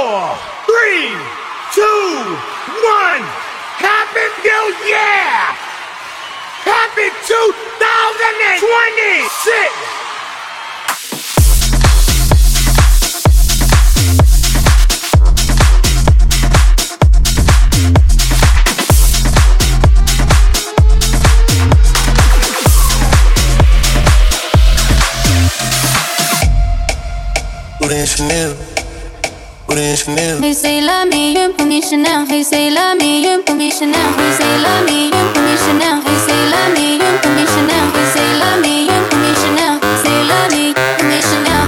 4, 3, 2, 1. Happy New Year! Happy 2026! Chanel, put in Chanel. They say love me, you put me Chanel. They say love me, you put me Chanel. They say love me, you put me Chanel. They say love me, you put me Chanel. They say love me, you put me Chanel. Say love me, put me Chanel.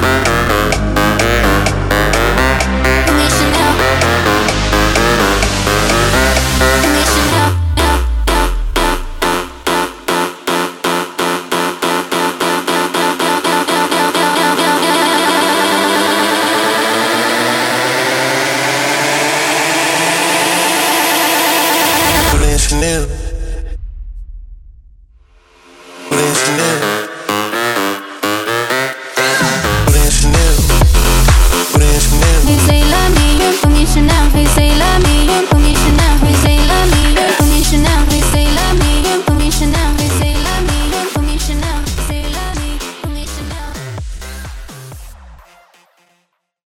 Put me Chanel. Put me Chanel. Chanel.